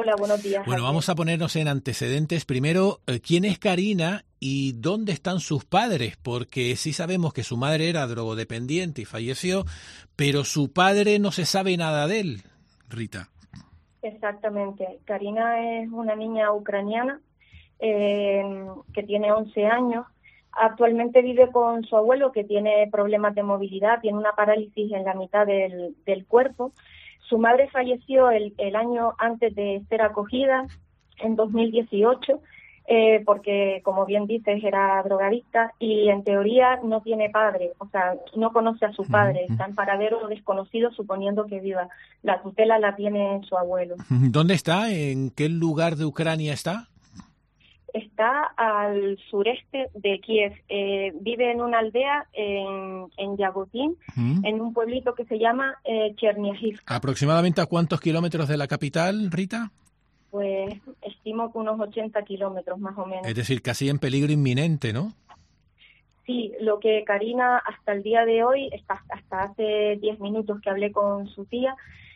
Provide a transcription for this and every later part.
Hola, buenos días. Bueno, Javier. vamos a ponernos en antecedentes. Primero, ¿quién es Karina y dónde están sus padres? Porque sí sabemos que su madre era drogodependiente y falleció, pero su padre no se sabe nada de él, Rita. Exactamente. Karina es una niña ucraniana que tiene 11 años. Actualmente vive con su abuelo, que tiene problemas de movilidad, tiene una parálisis en la mitad del cuerpo. Su madre falleció el año antes de ser acogida, en 2018, porque, como bien dices, era drogadicta y en teoría no tiene padre, o sea, no conoce a su padre, está en paradero desconocido suponiendo que viva. La tutela la tiene su abuelo. ¿Dónde está? ¿En qué lugar de Ucrania está? Está al sureste de Kiev. Vive en una aldea en Yagotín, en un pueblito que se llama Cherniahivka. ¿Aproximadamente a cuántos kilómetros de la capital, Rita? Pues estimo que unos 80 kilómetros más o menos. Es decir, casi en peligro inminente, ¿no? Sí, lo que Karina hasta el día de hoy, hasta hace 10 minutos que hablé con su tía,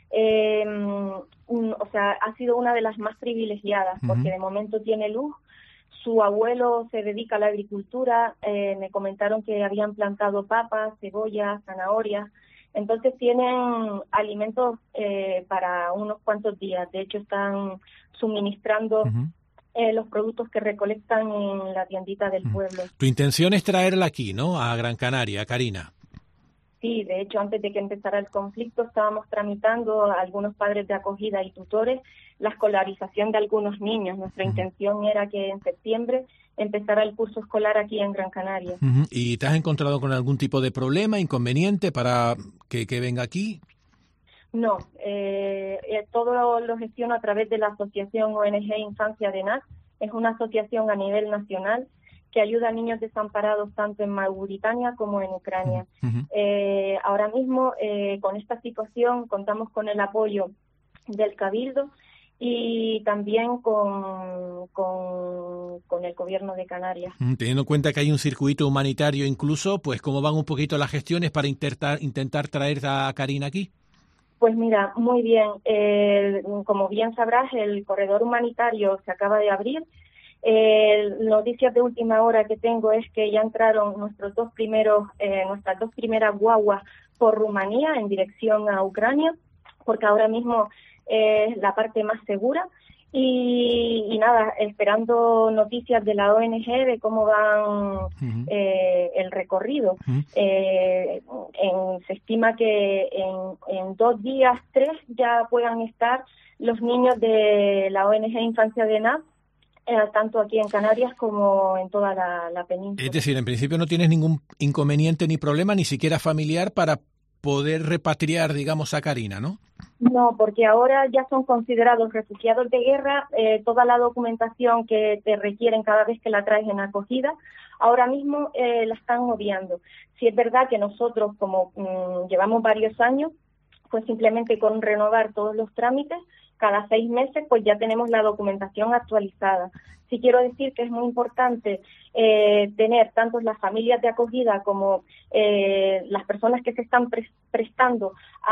o sea, ha sido una de las más privilegiadas porque de momento tiene luz. Su abuelo se dedica a la agricultura, me comentaron que habían plantado papas, cebollas, zanahorias, entonces tienen alimentos para unos cuantos días. De hecho, están suministrando los productos que recolectan en la tiendita del pueblo. Tu intención es traerla aquí, ¿no? A Gran Canaria, a Karina. Sí, de hecho, antes de que empezara el conflicto estábamos tramitando a algunos padres de acogida y tutores la escolarización de algunos niños. Nuestra intención era que en septiembre empezara el curso escolar aquí en Gran Canaria. ¿Y te has encontrado con algún tipo de problema, inconveniente para que venga aquí? No, todo lo gestiono a través de la asociación ONG Infancia de NAC. Es una asociación a nivel nacional que ayuda a niños desamparados tanto en Mauritania como en Ucrania. Ahora mismo, con esta situación, contamos con el apoyo del Cabildo y también con el gobierno de Canarias. Teniendo en cuenta que hay un circuito humanitario incluso, pues ¿cómo van un poquito las gestiones para intentar traer a Karina aquí? Pues mira, muy bien. Como bien sabrás, el corredor humanitario se acaba de abrir. Noticias de última hora que tengo es que ya entraron nuestras dos primeras guaguas por Rumanía en dirección a Ucrania, porque ahora mismo es la parte más segura. Y nada, esperando noticias de la ONG de cómo van el recorrido. Se estima que en 2 días, 3, ya puedan estar los niños de la ONG Infancia de NAP, tanto aquí en Canarias como en toda la península. Es decir, en principio no tienes ningún inconveniente ni problema, ni siquiera familiar, para poder repatriar, digamos, a Karina, ¿no? No, porque ahora ya son considerados refugiados de guerra. Toda la documentación que te requieren cada vez que la traes en acogida, ahora mismo la están obviando. Si es verdad que nosotros, como llevamos varios años, pues simplemente con renovar todos los trámites, cada 6 meses, pues ya tenemos la documentación actualizada. Sí quiero decir que es muy importante tener tanto las familias de acogida como las personas que se están prestando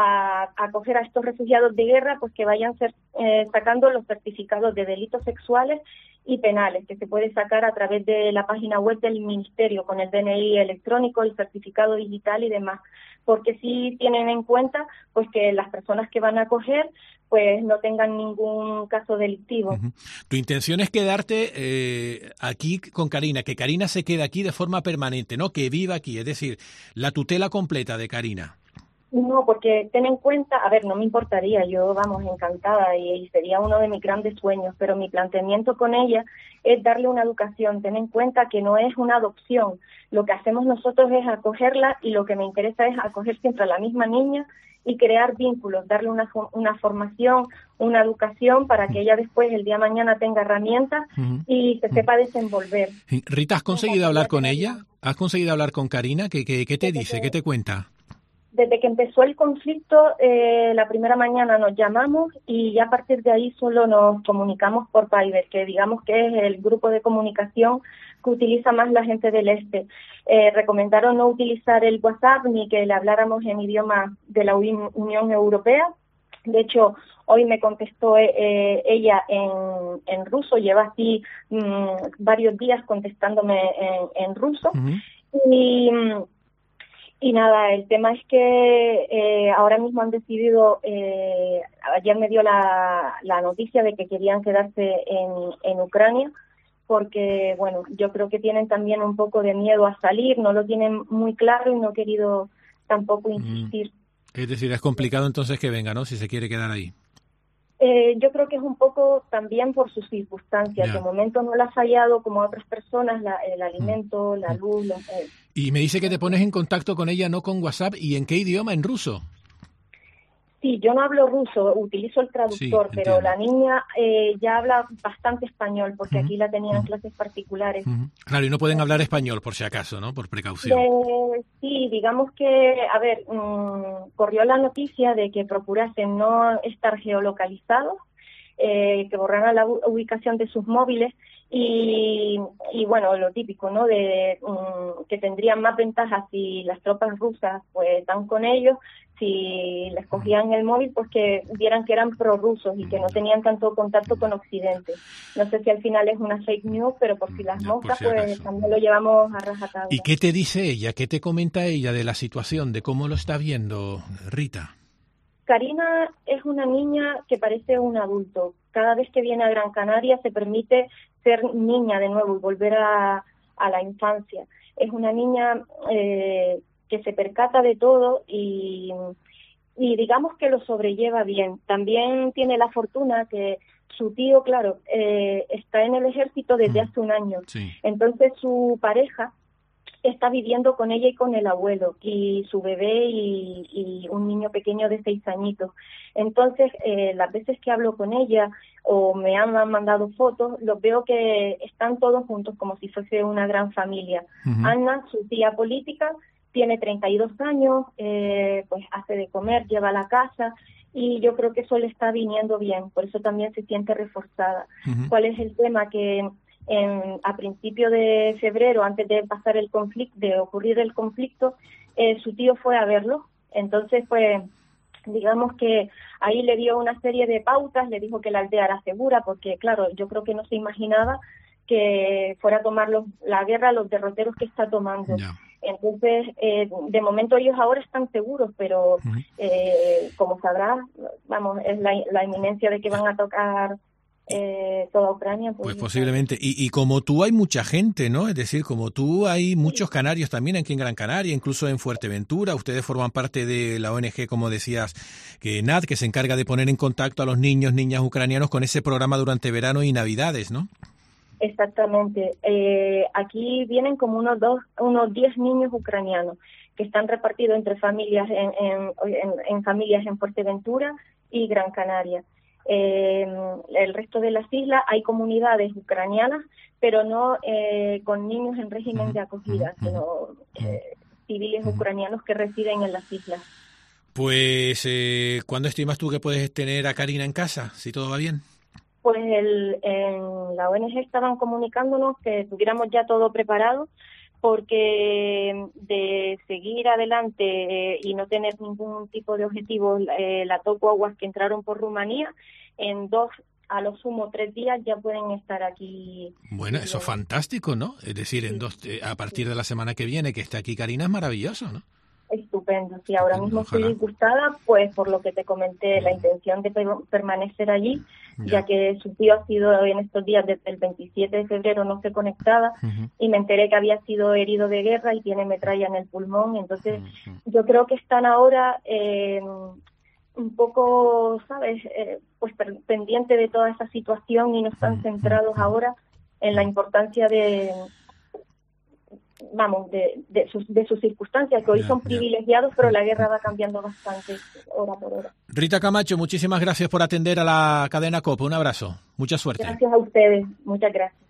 a acoger a estos refugiados de guerra, pues que vayan sacando los certificados de delitos sexuales y penales, que se puede sacar a través de la página web del Ministerio con el DNI electrónico, el certificado digital y demás, porque sí tienen en cuenta pues que las personas que van a acoger pues no tengan ningún caso delictivo. Tu intención es quedarte aquí con Karina, que Karina se quede aquí de forma permanente, ¿no? Que viva aquí, es decir, la tutela completa de Karina. No, porque ten en cuenta, a ver, no me importaría, yo, vamos, encantada y sería uno de mis grandes sueños, pero mi planteamiento con ella es darle una educación. Ten en cuenta que no es una adopción, lo que hacemos nosotros es acogerla y lo que me interesa es acoger siempre a la misma niña y crear vínculos, darle una formación, una educación para que ella después, el día de mañana, tenga herramientas y se sepa desenvolver. Rita, ¿has conseguido hablar con ella? ¿Has conseguido hablar con Karina? ¿Qué te dice? ¿Qué te cuenta? Desde que empezó el conflicto, la primera mañana nos llamamos y ya a partir de ahí solo nos comunicamos por Viber, que digamos que es el grupo de comunicación que utiliza más la gente del este. Recomendaron no utilizar el WhatsApp ni que le habláramos en idioma de la Unión Europea. De hecho, Hoy me contestó ella en ruso, lleva así varios días contestándome en ruso. Uh-huh. Y nada, el tema es que ahora mismo han decidido, ayer me dio la noticia de que querían quedarse en Ucrania, porque, bueno, yo creo que tienen también un poco de miedo a salir, no lo tienen muy claro y no he querido tampoco insistir. Es decir, es complicado entonces que venga, ¿no?, si se quiere quedar ahí. Yo creo que es un poco también por sus circunstancias. De momento no le ha fallado como a otras personas el alimento, la luz. Y me dice que te pones en contacto con ella, no con WhatsApp. ¿Y en qué idioma? ¿En ruso? Sí, yo no hablo ruso, utilizo el traductor, sí, pero la niña ya habla bastante español, porque aquí la tenían clases particulares. Claro, y no pueden hablar español, por si acaso, ¿no?, por precaución. Sí, digamos que, a ver, corrió la noticia de que procurasen no estar geolocalizados, que borraran la ubicación de sus móviles, y bueno, lo típico, ¿no?, de que tendrían más ventajas si las tropas rusas pues están con ellos, si les cogían el móvil, pues que vieran que eran prorrusos y que no tenían tanto contacto con Occidente. No sé si al final es una fake news, pero por si las moscas, pues también lo llevamos a rajatabla. ¿Y qué te dice ella? ¿Qué te comenta ella de la situación, de cómo lo está viendo, Rita? Karina es una niña que parece un adulto. Cada vez que viene a Gran Canaria se permite ser niña de nuevo y volver a la infancia. Es una niña que se percata de todo y digamos que lo sobrelleva bien. También tiene la fortuna que su tío, claro, está en el ejército desde hace un año. Sí. Entonces su pareja está viviendo con ella y con el abuelo, y su bebé y un niño pequeño de 6 añitos. Entonces, las veces que hablo con ella o me han mandado fotos, los veo que están todos juntos como si fuese una gran familia. Uh-huh. Ana, su tía política, tiene 32 años, pues hace de comer, lleva a la casa, y yo creo que eso le está viniendo bien, por eso también se siente reforzada. Uh-huh. ¿Cuál es el tema? Que a principio de febrero, antes de pasar el conflicto, de ocurrir el conflicto, su tío fue a verlo. Entonces, pues, digamos que ahí le dio una serie de pautas, le dijo que la aldea era segura, porque, claro, yo creo que no se imaginaba que fuera a tomar la guerra los derroteros que está tomando. Yeah. Entonces, de momento ellos ahora están seguros, pero como sabrás, vamos, es la inminencia de que van a tocar toda Ucrania. Pues posiblemente. Y como tú hay mucha gente, ¿no? Es decir, como tú hay muchos canarios también aquí en Gran Canaria, incluso en Fuerteventura. Ustedes forman parte de la ONG, como decías, que NAD, que se encarga de poner en contacto a los niños, niñas ucranianos con ese programa durante verano y Navidades, ¿no? Exactamente. Aquí vienen como unos 10 niños ucranianos que están repartidos entre familias en familias en Fuerteventura y Gran Canaria. El resto de las islas hay comunidades ucranianas, pero no con niños en régimen de acogida, sino civiles ucranianos que residen en las islas. Pues, ¿cuándo estimas tú que puedes tener a Karina en casa, si todo va bien? Pues en la ONG estaban comunicándonos que tuviéramos ya todo preparado, porque de seguir adelante y no tener ningún tipo de objetivo, las 2 guaguas que entraron por Rumanía, en 2, a lo sumo 3 días ya pueden estar aquí. Bueno, eso es fantástico, ¿no? Es decir, en 2, a partir de la semana que viene, que esté aquí Karina, es maravilloso, ¿no? Estupendo. Si ahora mismo estoy disgustada, pues por lo que te comenté, la intención de permanecer allí, ya que su tío ha sido en estos días, desde el 27 de febrero no se conectaba, y me enteré que había sido herido de guerra y tiene metralla en el pulmón. Entonces, yo creo que están ahora un poco, ¿sabes?, pues pendiente de toda esa situación y no están centrados ahora en la importancia de sus circunstancias, que hoy son privilegiados, pero la guerra va cambiando bastante hora por hora. Rita Camacho, muchísimas gracias por atender a la cadena COPE. Un abrazo. Mucha suerte. Gracias a ustedes. Muchas gracias.